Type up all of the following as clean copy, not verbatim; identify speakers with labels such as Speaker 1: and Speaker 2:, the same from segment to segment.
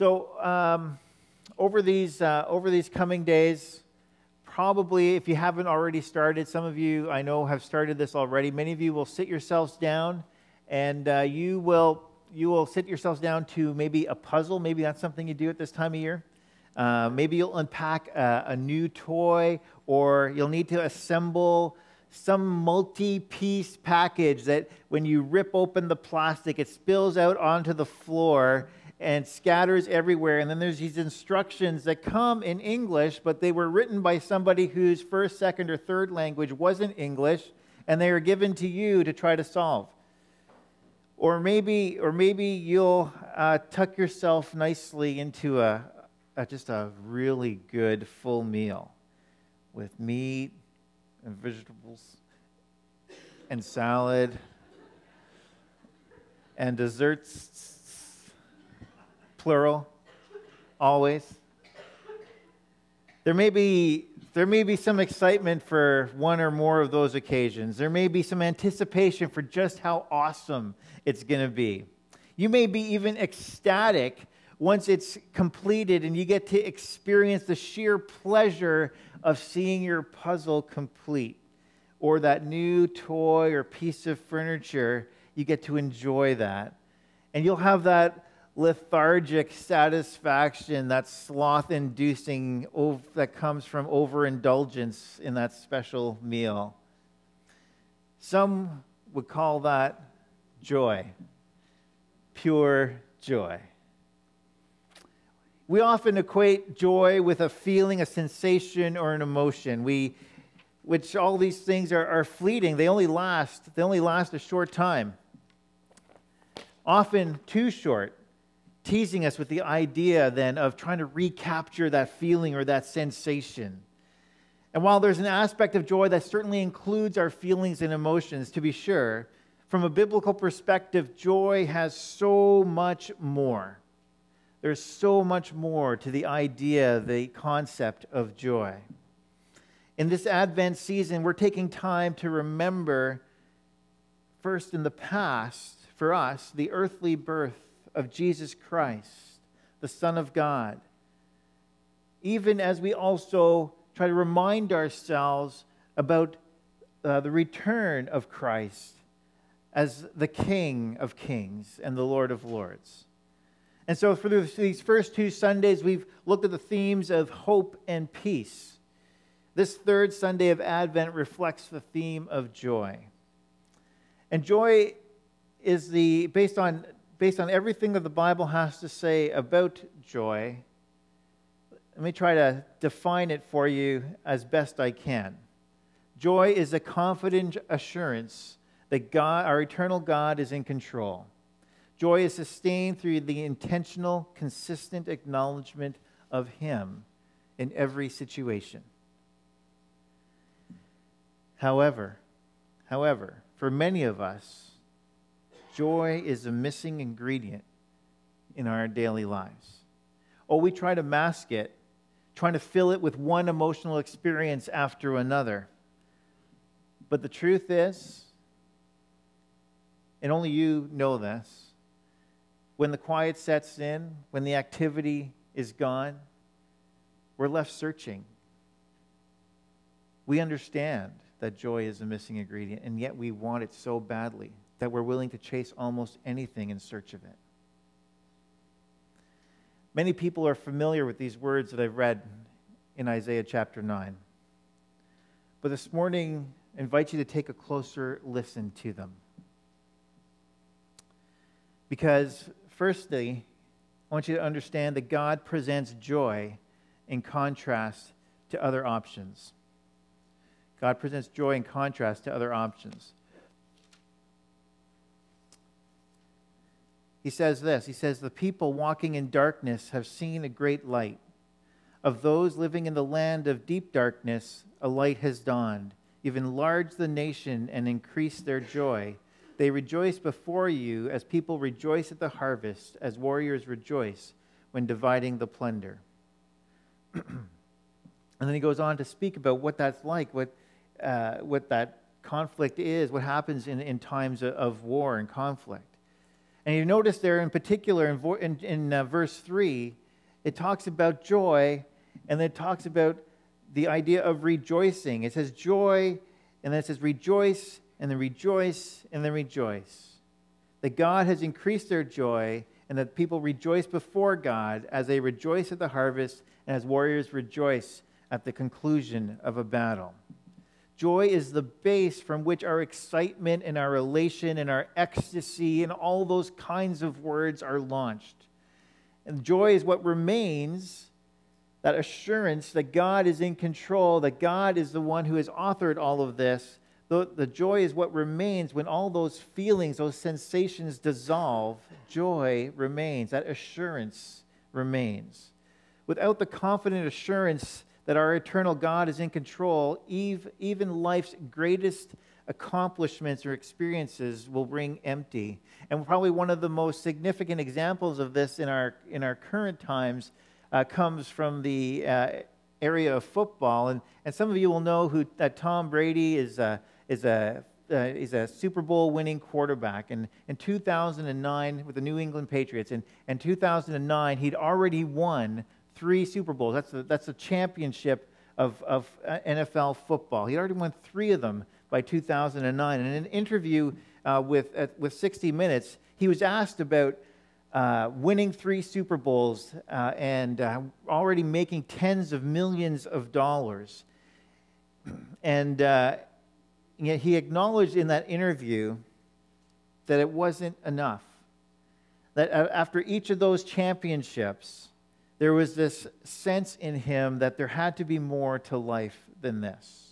Speaker 1: So over these coming days, probably if you haven't already started, some of you I know have started this already. Many of you will sit yourselves down, and you will sit yourselves down to maybe a puzzle. Maybe that's something you do at this time of year. Maybe you'll unpack a new toy, or you'll need to assemble some multi-piece package that when you rip open the plastic, it spills out onto the floor and scatters everywhere. And then there's these instructions that come in English, but they were written by somebody whose first, second, or third language wasn't English, and they are given to you to try to solve. Or maybe you'll tuck yourself nicely into just a really good full meal with meat and vegetables and salad and desserts, plural, always. There may be some excitement for one or more of those occasions. There may be some anticipation for just how awesome it's going to be. You may be even ecstatic once it's completed and you get to experience the sheer pleasure of seeing your puzzle complete, or that new toy or piece of furniture. You get to enjoy that. And you'll have that lethargic satisfaction, that sloth-inducing that comes from overindulgence in that special meal. Some would call that joy, pure joy. We often equate joy with a feeling, a sensation, or an emotion. Which all these things are fleeting. They only last a short time. Often too short, teasing us with the idea then of trying to recapture that feeling or that sensation. And while there's an aspect of joy that certainly includes our feelings and emotions, to be sure, from a biblical perspective, joy has so much more. There's so much more to the idea, the concept of joy. In this Advent season, we're taking time to remember, first in the past, for us, the earthly birth of Jesus Christ, the Son of God, even as we also try to remind ourselves about the return of Christ as the King of Kings and the Lord of Lords. And so for these first two Sundays, we've looked at the themes of hope and peace. This third Sunday of Advent reflects the theme of joy. And joy is based on everything that the Bible has to say about joy. Let me try to define it for you as best I can. Joy is a confident assurance that God, our eternal God, is in control. Joy is sustained through the intentional, consistent acknowledgement of Him in every situation. However, for many of us, joy is a missing ingredient in our daily lives. Or we try to mask it, trying to fill it with one emotional experience after another. But the truth is, and only you know this, when the quiet sets in, when the activity is gone, we're left searching. We understand that joy is a missing ingredient, and yet we want it so badly that we're willing to chase almost anything in search of it. Many people are familiar with these words that I've read in Isaiah chapter 9. But this morning, I invite you to take a closer listen to them. Because, firstly, I want you to understand that God presents joy in contrast to other options. God presents joy in contrast to other options. He says this, he says, "The people walking in darkness have seen a great light. Of those living in the land of deep darkness, a light has dawned. You've enlarged the nation and increased their joy. They rejoice before you as people rejoice at the harvest, as warriors rejoice when dividing the plunder." And then he goes on to speak about what that's like, what that conflict is, what happens in times of war and conflict. And you notice there in particular in verse 3, it talks about joy, and then it talks about the idea of rejoicing. It says joy, and then it says rejoice, and then rejoice, and then rejoice. That God has increased their joy, and that people rejoice before God as they rejoice at the harvest and as warriors rejoice at the conclusion of a battle. Joy is the base from which our excitement and our elation and our ecstasy and all those kinds of words are launched. And joy is what remains, that assurance that God is in control, that God is the one who has authored all of this. The joy is what remains when all those feelings, those sensations dissolve. Joy remains. That assurance remains. Without the confident assurance that our eternal God is in control, even life's greatest accomplishments or experiences will ring empty. And probably one of the most significant examples of this in our current times comes from the area of football. And some of you will know that Tom Brady is a Super Bowl winning quarterback. And in 2009 with the New England Patriots, in 2009 he'd already won 3 Super Bowls. That's the championship of NFL football. He'd already won 3 of them by 2009. And in an interview with 60 Minutes, he was asked about winning 3 Super Bowls and already making tens of millions of dollars. And he acknowledged in that interview that it wasn't enough. That after each of those championships, there was this sense in him that there had to be more to life than this.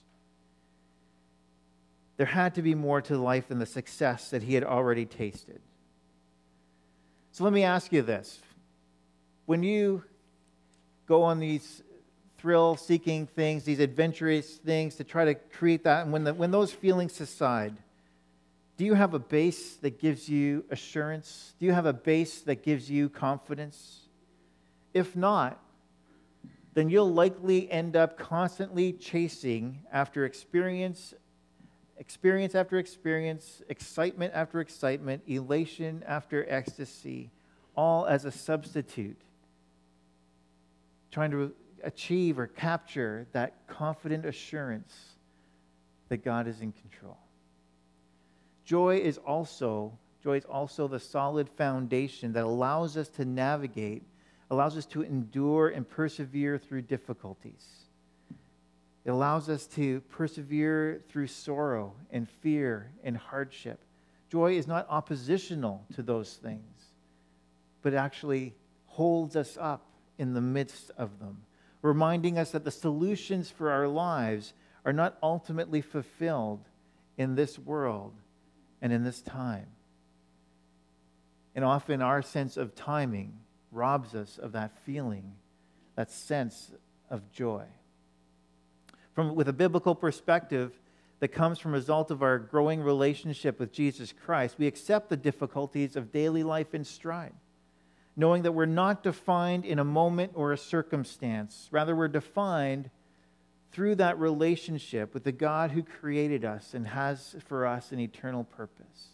Speaker 1: There had to be more to life than the success that he had already tasted. So let me ask you this. When you go on these thrill-seeking things, these adventurous things to try to create that, and when those feelings subside, do you have a base that gives you assurance? Do you have a base that gives you confidence? If not, then you'll likely end up constantly chasing after experience after experience, excitement after excitement, elation after ecstasy, all as a substitute, trying to achieve or capture that confident assurance that God is in control. Joy is also the solid foundation that allows us to navigate, allows us to endure and persevere through difficulties. It allows us to persevere through sorrow and fear and hardship. Joy is not oppositional to those things, but actually holds us up in the midst of them, reminding us that the solutions for our lives are not ultimately fulfilled in this world and in this time. And often our sense of timing robs us of that feeling, that sense of joy. With a biblical perspective that comes from a result of our growing relationship with Jesus Christ, we accept the difficulties of daily life in stride, knowing that we're not defined in a moment or a circumstance. Rather, we're defined through that relationship with the God who created us and has for us an eternal purpose.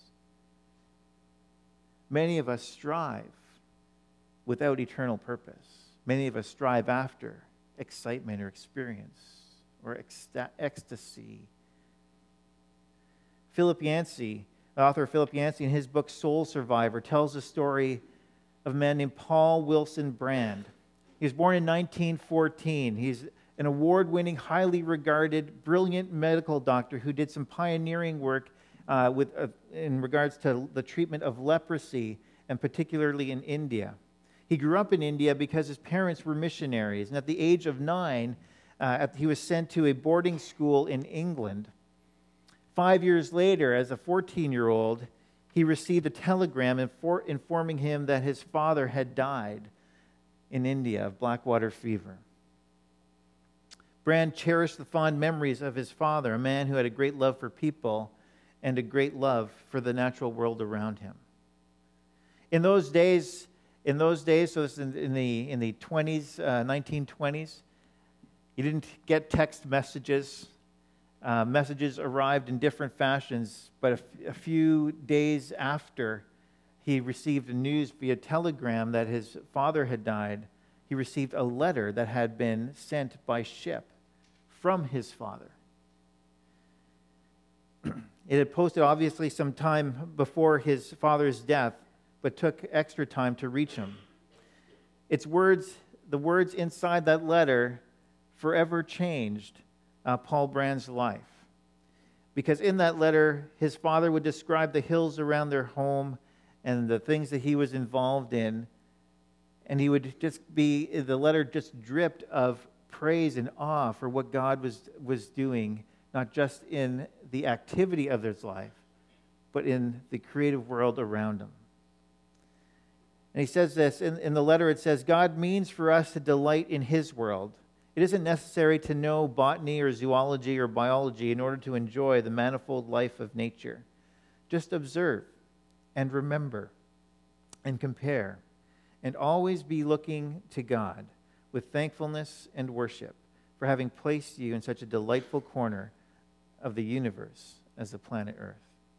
Speaker 1: Many of us strive without eternal purpose. Many of us strive after excitement or experience or ecstasy. Philip Yancey, the author of Philip Yancey, in his book Soul Survivor, tells the story of a man named Paul Wilson Brand. He was born in 1914. He's an award-winning, highly regarded, brilliant medical doctor who did some pioneering work in regards to the treatment of leprosy, and particularly in India. He grew up in India because his parents were missionaries, and at the age of 9, he was sent to a boarding school in England. 5 years later, as a 14-year-old, he received a telegram informing him that his father had died in India of blackwater fever. Brand cherished the fond memories of his father, a man who had a great love for people and a great love for the natural world around him. In those days, so it's in the 20s, 1920s, you didn't get text messages. Messages arrived in different fashions, but a few days after he received news via telegram that his father had died, he received a letter that had been sent by ship from his father. It had posted obviously some time before his father's death, but took extra time to reach him. The words inside that letter forever changed Paul Brand's life. Because in that letter, his father would describe the hills around their home and the things that he was involved in. And he would the letter just dripped of praise and awe for what God was doing, not just in the activity of his life, but in the creative world around him. And he says this, in the letter it says, God means for us to delight in his world. It isn't necessary to know botany or zoology or biology in order to enjoy the manifold life of nature. Just observe and remember and compare and always be looking to God with thankfulness and worship for having placed you in such a delightful corner of the universe as the planet Earth.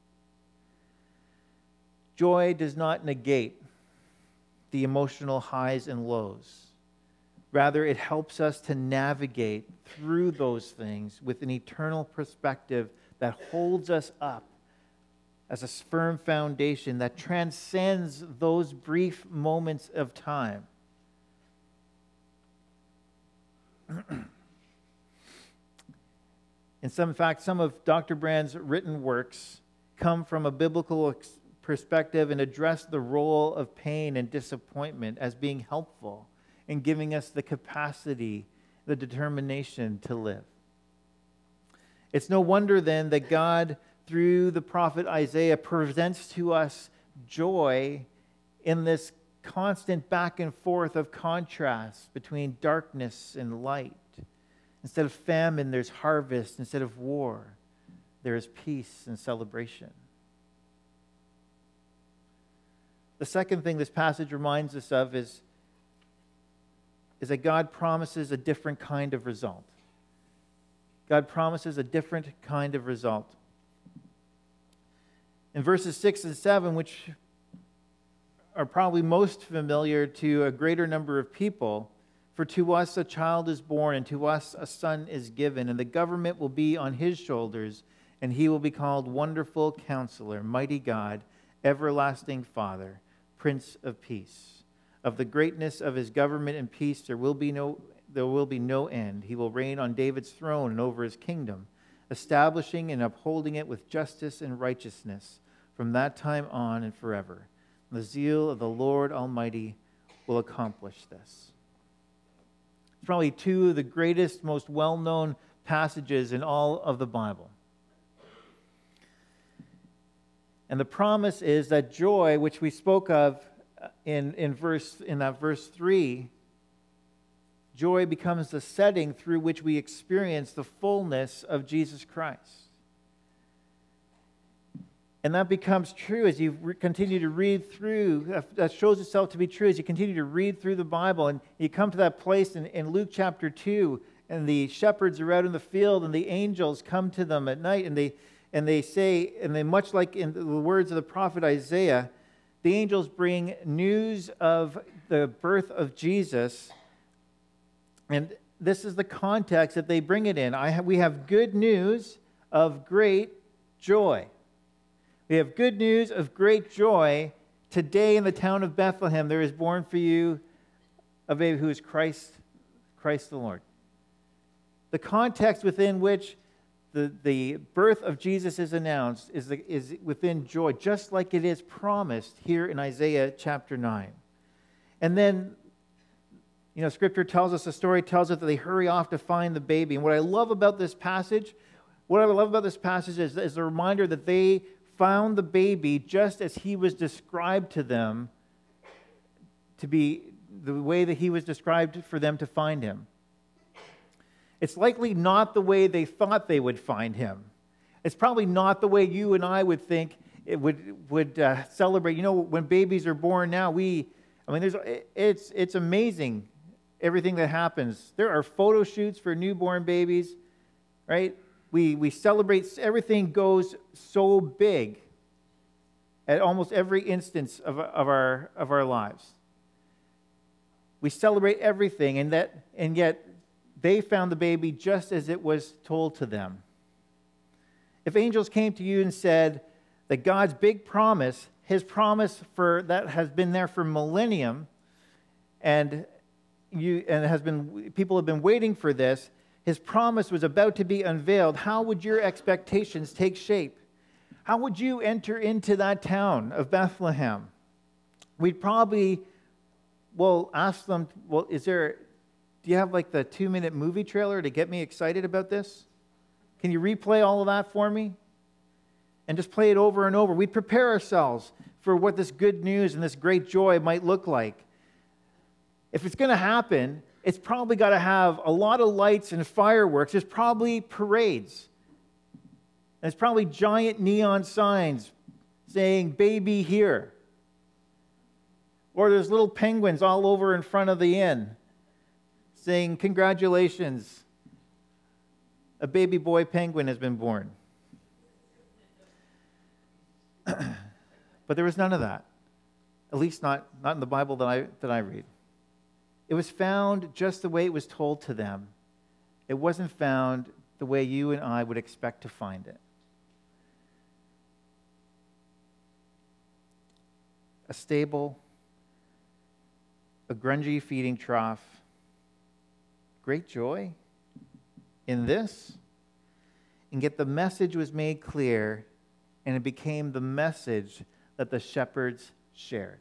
Speaker 1: Joy does not negate the emotional highs and lows. Rather, it helps us to navigate through those things with an eternal perspective that holds us up as a firm foundation that transcends those brief moments of time. In fact, some of Dr. Brand's written works come from a biblical perspective and address the role of pain and disappointment as being helpful in giving us the capacity, the determination to live. It's no wonder then that God, through the prophet Isaiah, presents to us joy in this constant back and forth of contrast between darkness and light. Instead of famine, there's harvest. Instead of war, there is peace and celebration. The second thing this passage reminds us of is that God promises a different kind of result. God promises a different kind of result. In verses 6 and 7, which are probably most familiar to a greater number of people, for to us a child is born, and to us a son is given, and the government will be on his shoulders, and he will be called Wonderful Counselor, Mighty God, Everlasting Father, Prince of Peace. Of the greatness of his government and peace there will be no end. He will reign on David's throne and over his kingdom, establishing and upholding it with justice and righteousness from that time on and forever. The zeal of the Lord Almighty will accomplish this. It's probably two of the greatest, most well-known passages in all of the Bible. And the promise is that joy, which we spoke of in that verse 3, joy becomes the setting through which we experience the fullness of Jesus Christ. And that becomes true as you continue to read through, that shows itself to be true as you continue to read through the Bible. And you come to that place in Luke chapter 2, and the shepherds are out in the field, and the angels come to them at night, and they say, much like in the words of the prophet Isaiah, the angels bring news of the birth of Jesus. And this is the context that they bring it in. We have good news of great joy. We have good news of great joy. Today in the town of Bethlehem, there is born for you a baby who is Christ the Lord. The context within which the birth of Jesus is announced is within joy, just like it is promised here in Isaiah chapter 9. And then, Scripture tells us, the story tells us that they hurry off to find the baby. And what I love about this passage is the reminder that they found the baby just as he was described to them to be the way that he was described for them to find him. It's likely not the way they thought they would find him. It's probably not the way you and I would think it would celebrate. When babies are born now, it's amazing everything that happens. There are photo shoots for newborn babies, right? We celebrate, everything goes so big at almost every instance of our lives. We celebrate everything, and yet they found the baby just as it was told to them. If angels came to you and said that God's big promise, his promise for that has been there for millennium, and people have been waiting for this, his promise was about to be unveiled, how would your expectations take shape? How would you enter into that town of Bethlehem? We'd probably, ask them, do you have like the 2-minute movie trailer to get me excited about this? Can you replay all of that for me? And just play it over and over. We'd prepare ourselves for what this good news and this great joy might look like. If it's going to happen, it's probably got to have a lot of lights and fireworks. There's probably parades. There's probably giant neon signs saying, "Baby here." Or there's little penguins all over in front of the inn saying, "Congratulations, a baby boy penguin has been born." But there was none of that. At least not in the Bible that I read. It was found just the way it was told to them. It wasn't found the way you and I would expect to find it. A stable, a grungy feeding trough, great joy in this. And yet the message was made clear, and it became the message that the shepherds shared.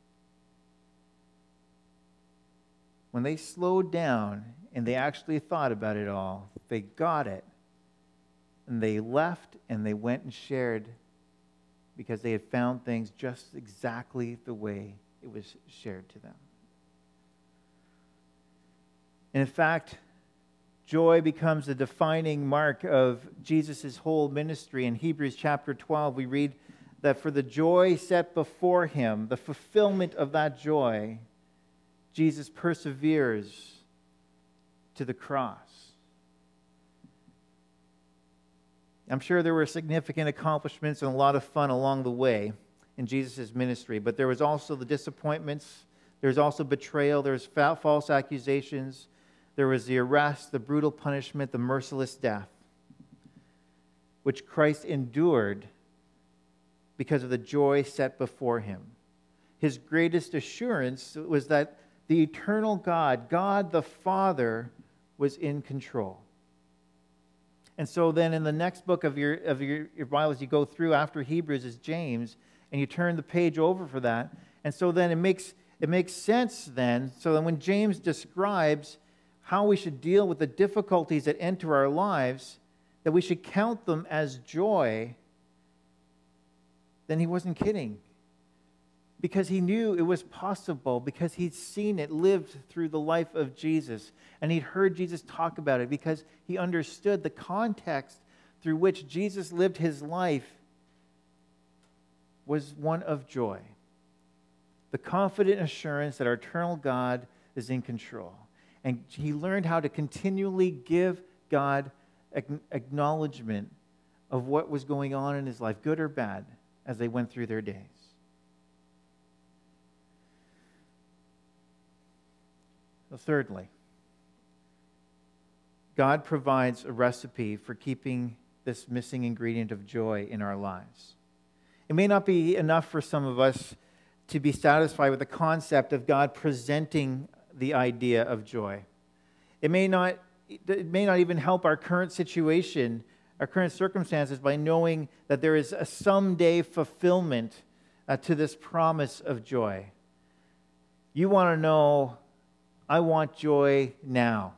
Speaker 1: When they slowed down and they actually thought about it all, they got it, and they left and they went and shared because they had found things just exactly the way it was shared to them. And in fact, joy becomes the defining mark of Jesus' whole ministry. In Hebrews chapter 12, we read that for the joy set before him, the fulfillment of that joy, Jesus perseveres to the cross. I'm sure there were significant accomplishments and a lot of fun along the way in Jesus' ministry, but there was also the disappointments, there was also betrayal, there was false accusations, there was the arrest, the brutal punishment, the merciless death, which Christ endured because of the joy set before him. His greatest assurance was that the eternal God, God the Father, was in control. And so then in the next book of your Bible, as you go through after Hebrews, is James, and you turn the page over for that. And so then it makes sense then. So then when James describes how we should deal with the difficulties that enter our lives, that we should count them as joy, then he wasn't kidding. Because he knew it was possible, because he'd seen it lived through the life of Jesus, and he'd heard Jesus talk about it, because he understood the context through which Jesus lived his life was one of joy. The confident assurance that our eternal God is in control. And he learned how to continually give God acknowledgement of what was going on in his life, good or bad, as they went through their days. So thirdly, God provides a recipe for keeping this missing ingredient of joy in our lives. It may not be enough for some of us to be satisfied with the concept of God presenting the idea of joy. It may not even help our current situation, our current circumstances, by knowing that there is a someday fulfillment to this promise of joy. You want to know, I want joy now.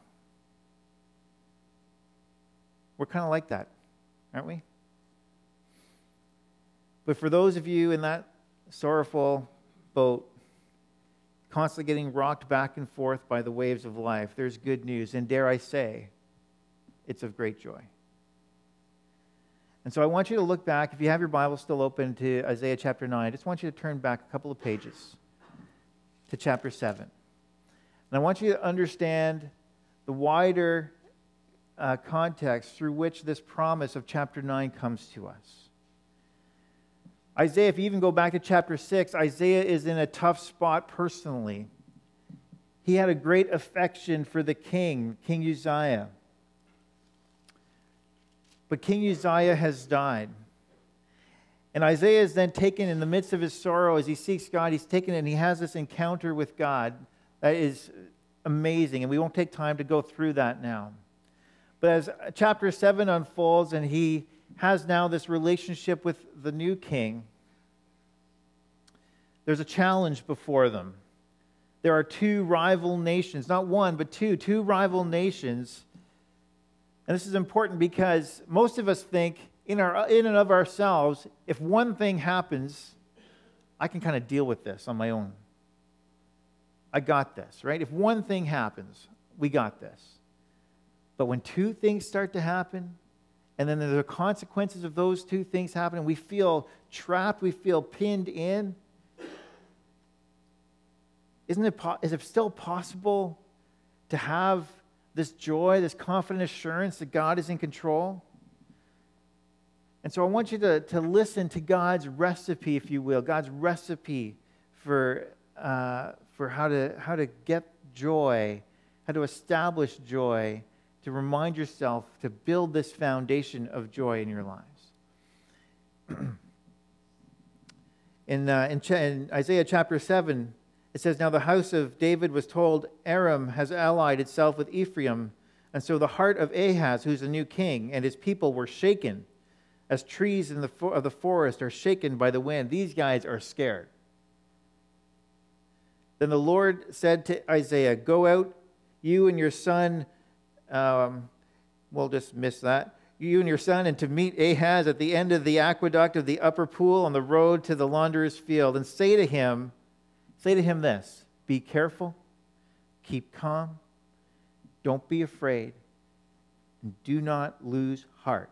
Speaker 1: We're kind of like that, aren't we? But for those of you in that sorrowful boat, constantly getting rocked back and forth by the waves of life, there's good news. And dare I say, it's of great joy. And so I want you to look back, if you have your Bible still open, to Isaiah chapter 9. I just want you to turn back a couple of pages to chapter 7. And I want you to understand the wider context through which this promise of chapter 9 comes to us. Isaiah, if you even go back to chapter 6, Isaiah is in a tough spot personally. He had a great affection for the king, King Uzziah. But King Uzziah has died. And Isaiah is then taken in the midst of his sorrow as he seeks God. He's taken and he has this encounter with God that is amazing. And we won't take time to go through that now. But as chapter 7 unfolds and he has now this relationship with the new king, there's a challenge before them. There are two rival nations, not one, but two rival nations. And this is important because most of us think in and of ourselves, if one thing happens, I can kind of deal with this on my own. I got this, right? If one thing happens, we got this. But when two things start to happen, and then there are consequences of those two things happening, we feel trapped, we feel pinned in. Is it still possible to have this joy, this confident assurance that God is in control? And so I want you to listen to God's recipe, if you will, God's recipe for how to get joy, how to establish joy, to remind yourself to build this foundation of joy in your lives. In Isaiah chapter 7, it says, "Now the house of David was told, Aram has allied itself with Ephraim, and so the heart of Ahaz, who's the new king, and his people were shaken, as trees of the forest are shaken by the wind." These guys are scared. Then the Lord said to Isaiah, "Go out, you and your son," we'll just miss that, "you and your son, and to meet Ahaz at the end of the aqueduct of the upper pool on the road to the launderer's field, and say to him this, be careful, keep calm, don't be afraid, and do not lose heart."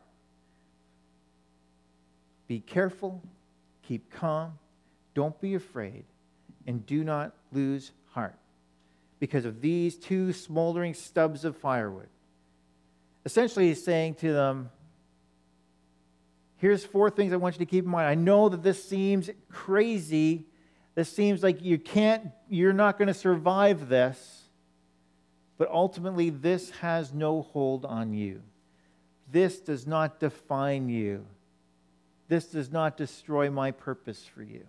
Speaker 1: Be careful, keep calm, don't be afraid, and do not lose heart, because of these two smoldering stubs of firewood. Essentially, he's saying to them, here's 4 things I want you to keep in mind. I know that this seems crazy. This seems like you're not going to survive this, but ultimately this has no hold on you. This does not define you. This does not destroy my purpose for you.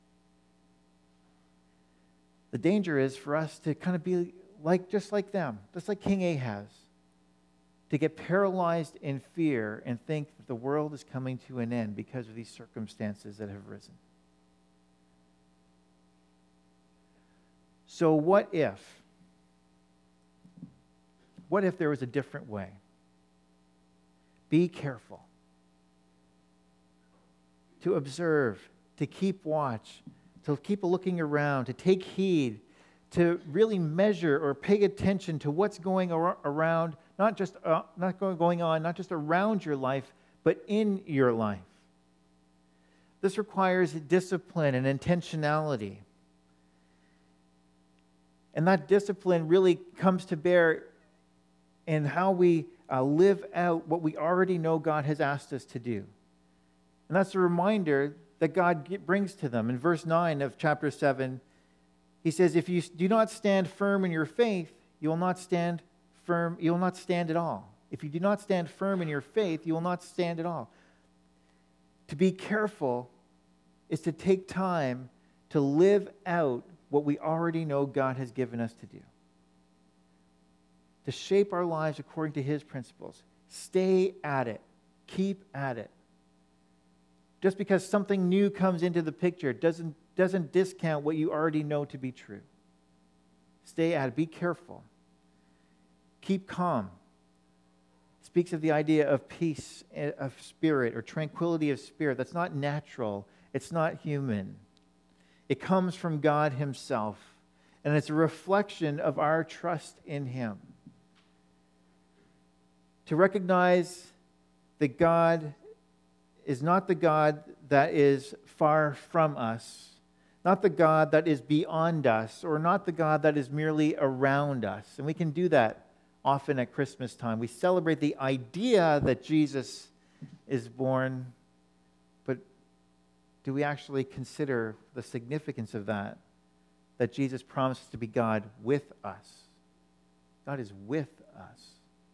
Speaker 1: The danger is for us to kind of be just like them, just like King Ahaz, to get paralyzed in fear and think that the world is coming to an end because of these circumstances that have risen. So what if there was a different way? Be careful. To observe, to keep watch, to keep looking around, to take heed, to really measure or pay attention to what's going around, not just around your life, but in your life. This requires discipline and intentionality. And that discipline really comes to bear in how we live out what we already know God has asked us to do. And that's a reminder that God brings to them. In verse 9 of chapter 7, he says, if you do not stand firm in your faith, you will not stand firm, you will not stand at all. If you do not stand firm in your faith, you will not stand at all. To be careful is to take time to live out what we already know God has given us to do. To shape our lives according to His principles. Stay at it. Keep at it. Just because something new comes into the picture doesn't discount what you already know to be true. Stay at it. Be careful. Keep calm. It speaks of the idea of peace of spirit or tranquility of spirit. That's not natural. It's not human. It comes from God Himself. And it's a reflection of our trust in Him. To recognize that God is not the God that is far from us, not the God that is beyond us, or not the God that is merely around us. And we can do that often at Christmas time. We celebrate the idea that Jesus is born, but do we actually consider the significance of that? That Jesus promises to be God with us. God is with us.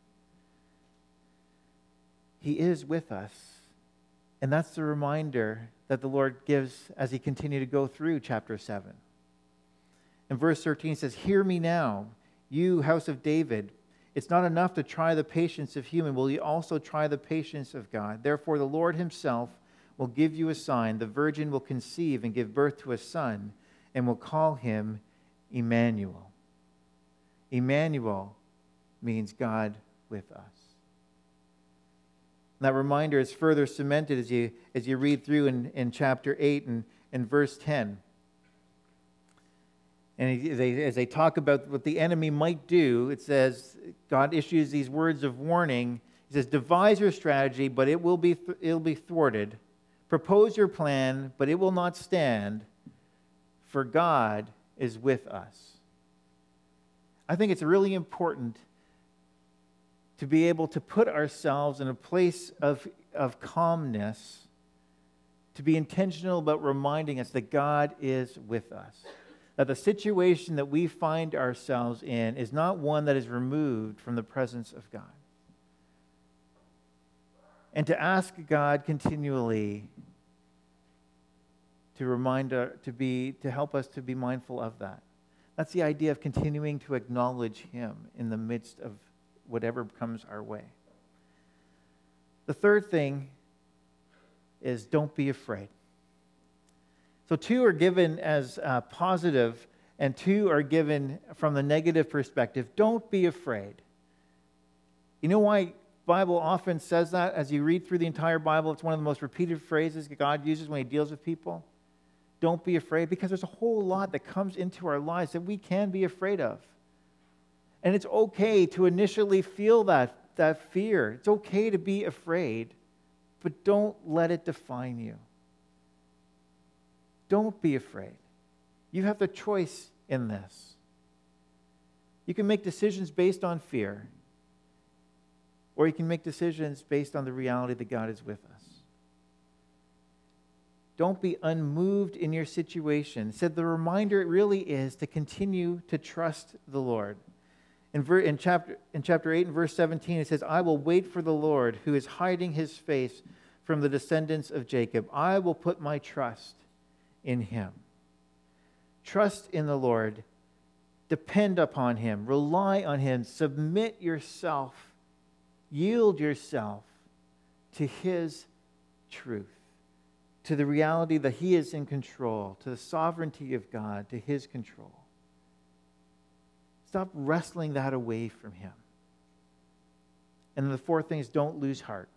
Speaker 1: He is with us. And that's the reminder that the Lord gives as he continued to go through chapter 7. In verse 13 it says, "Hear me now, you house of David. It's not enough to try the patience of human. Will you also try the patience of God? Therefore the Lord himself will give you a sign. The virgin will conceive and give birth to a son, and will call him Emmanuel." Emmanuel means God with us. And that reminder is further cemented as you read through in chapter 8 and verse 10. And as they talk about what the enemy might do, it says, God issues these words of warning. He says, "Devise your strategy, but it will be thwarted. Propose your plan, but it will not stand, for God is with us." I think it's really important to be able to put ourselves in a place of calmness, to be intentional about reminding us that God is with us. That the situation that we find ourselves in is not one that is removed from the presence of God. And to ask God continually to help us to be mindful of that. That's the idea of continuing to acknowledge him in the midst of whatever comes our way. The third thing is don't be afraid. So 2 are given as positive, and 2 are given from the negative perspective. Don't be afraid. You know why the Bible often says that? As you read through the entire Bible, it's one of the most repeated phrases God uses when he deals with people. Don't be afraid, because there's a whole lot that comes into our lives that we can be afraid of. And it's okay to initially feel that fear. It's okay to be afraid, but don't let it define you. Don't be afraid. You have the choice in this. You can make decisions based on fear, or you can make decisions based on the reality that God is with us. Don't be unmoved in your situation. Said the reminder it really is to continue to trust the Lord. In chapter 8 and verse 17 it says, "I will wait for the Lord who is hiding his face from the descendants of Jacob. I will put my trust in him." Trust in the Lord. Depend upon him. Rely on him. Submit yourself. Yield yourself to his truth, to the reality that he is in control, to the sovereignty of God, to his control. Stop wrestling that away from him. And the fourth thing is don't lose heart.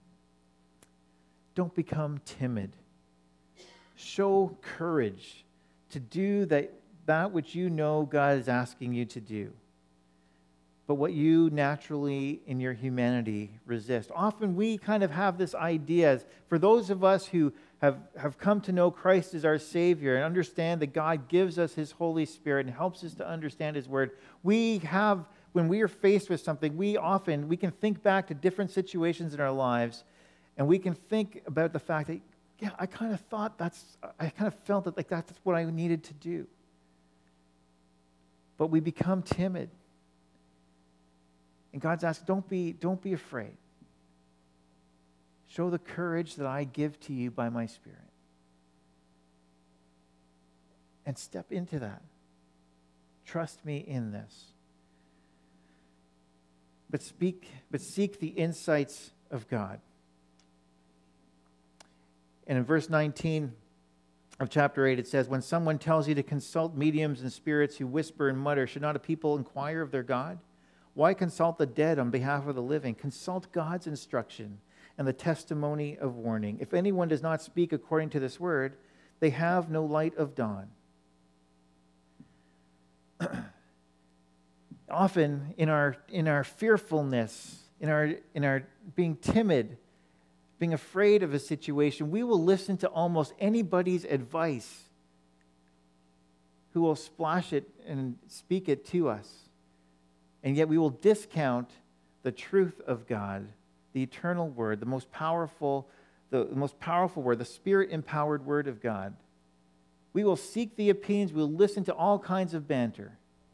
Speaker 1: Don't become timid. Show courage to do that which you know God is asking you to do, but what you naturally in your humanity resist. Often we kind of have this idea, for those of us who have come to know Christ as our Savior and understand that God gives us his Holy Spirit and helps us to understand his word, when we are faced with something, we can think back to different situations in our lives, and we can think about the fact that, yeah, I kind of felt that that's what I needed to do. But we become timid. And God's asking, don't be afraid. Show the courage that I give to you by my Spirit. And step into that. Trust me in this. But seek the insights of God. And in verse 19 of chapter 8, it says, "When someone tells you to consult mediums and spirits who whisper and mutter, should not a people inquire of their God? Why consult the dead on behalf of the living? Consult God's instruction and the testimony of warning. If anyone does not speak according to this word, they have no light of dawn." Often in our fearfulness, in our being timid, being afraid of a situation, we will listen to almost anybody's advice who will splash it and speak it to us. And yet we will discount the truth of God, the eternal word, the most powerful the most powerful word, the Spirit-empowered word of God. We will seek the opinions, we'll listen to all kinds of banter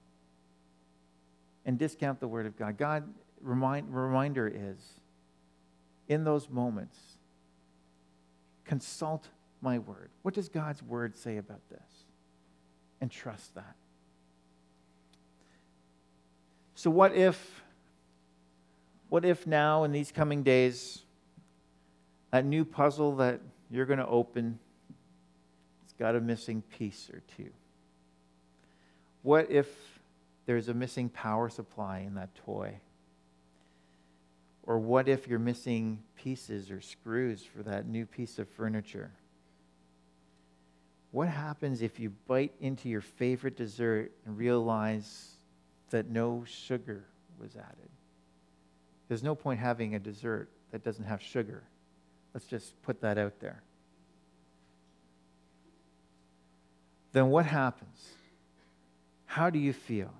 Speaker 1: and discount the word of God. Reminder is, in those moments, consult my word. What does God's word say about this? And trust that. So what if now in these coming days, that new puzzle that you're going to open, it's got a missing piece or two? What if there's a missing power supply in that toy? Or what if you're missing pieces or screws for that new piece of furniture? What happens if you bite into your favorite dessert and realize that no sugar was added? There's no point having a dessert that doesn't have sugar. Let's just put that out there. Then what happens? How do you feel?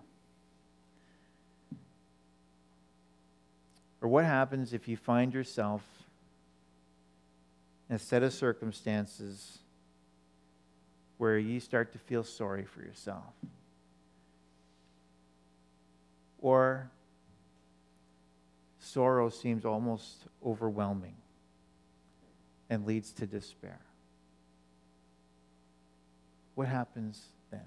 Speaker 1: Or what happens if you find yourself in a set of circumstances where you start to feel sorry for yourself? Or sorrow seems almost overwhelming and leads to despair. What happens then?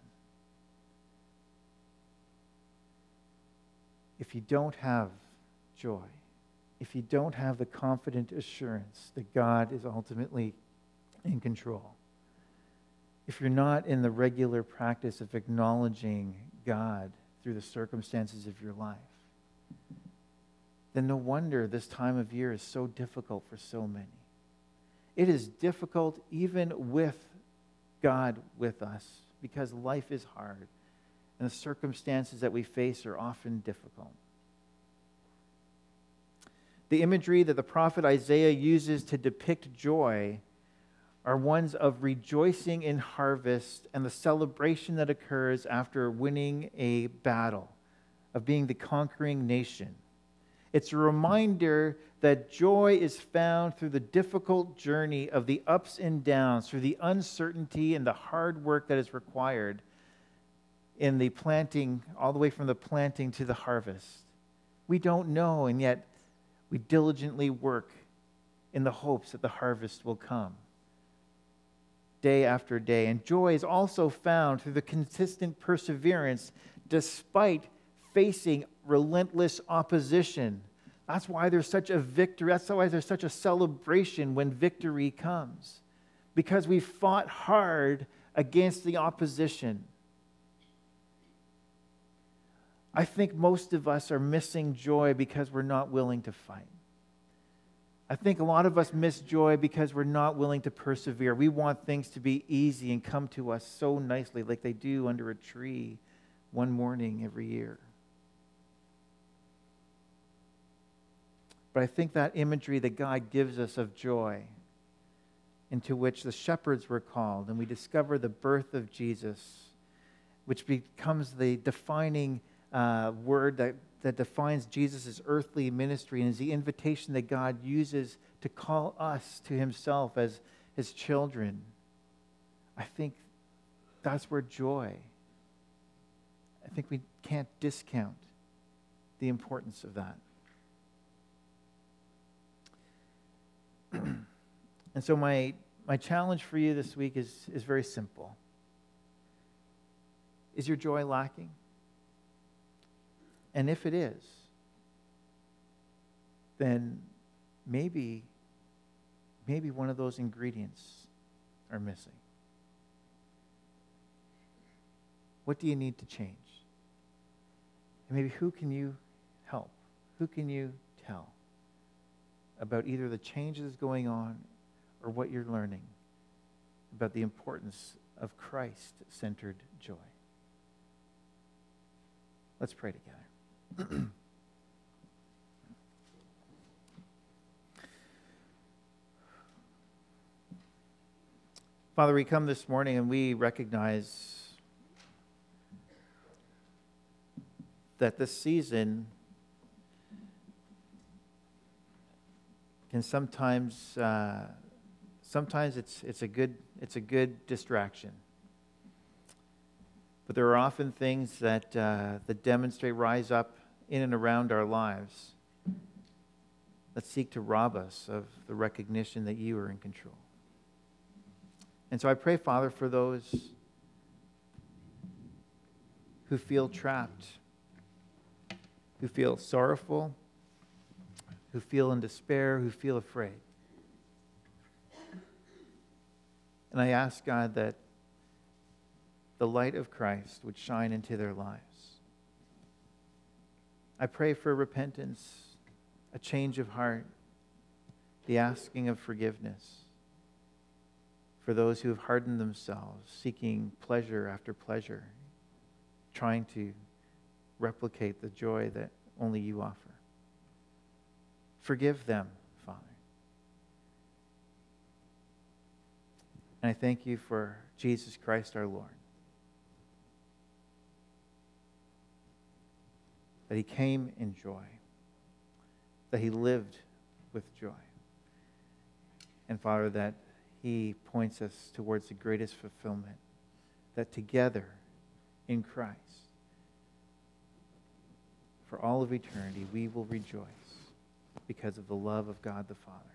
Speaker 1: If you don't have joy, if you don't have the confident assurance that God is ultimately in control, if you're not in the regular practice of acknowledging God through the circumstances of your life, then no wonder this time of year is so difficult for so many. It is difficult even with God with us because life is hard and the circumstances that we face are often difficult. The imagery that the prophet Isaiah uses to depict joy are ones of rejoicing in harvest and the celebration that occurs after winning a battle, of being the conquering nation. It's a reminder that joy is found through the difficult journey of the ups and downs, through the uncertainty and the hard work that is required in the planting, all the way from the planting to the harvest. We don't know, and yet we diligently work in the hopes that the harvest will come day after day. And joy is also found through the consistent perseverance despite facing relentless opposition. That's why there's such a victory. That's why there's such a celebration when victory comes, because we fought hard against the opposition. I think most of us are missing joy because we're not willing to fight. I think a lot of us miss joy because we're not willing to persevere. We want things to be easy and come to us so nicely, like they do under a tree one morning every year. But I think that imagery that God gives us of joy, into which the shepherds were called, and we discover the birth of Jesus, which becomes the defining word that defines Jesus' earthly ministry, and is the invitation that God uses to call us to himself as his children. I think that's where joy, I think we can't discount the importance of that. And so my challenge for you this week is very simple. Is your joy lacking? And if it is, then maybe one of those ingredients are missing. What do you need to change? And maybe who can you help? Who can you tell about either the changes going on or what you're learning about the importance of Christ-centered joy? Let's pray together. Father, we come this morning and we recognize that this season can sometimes Sometimes it's a good distraction. But there are often things that demonstrate, rise up in and around our lives that seek to rob us of the recognition that you are in control. And so I pray, Father, for those who feel trapped, who feel sorrowful, who feel in despair, who feel afraid. And I ask, God, that the light of Christ would shine into their lives. I pray for repentance, a change of heart, the asking of forgiveness for those who have hardened themselves, seeking pleasure after pleasure, trying to replicate the joy that only you offer. Forgive them, Father. And I thank you for Jesus Christ our Lord, that he came in joy, that he lived with joy. And Father, that he points us towards the greatest fulfillment, that together in Christ, for all of eternity, we will rejoice because of the love of God the Father.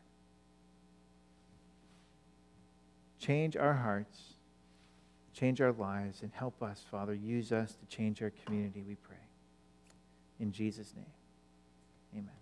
Speaker 1: Change our hearts, change our lives, and help us, Father. Use us to change our community, we pray. In Jesus' name, amen.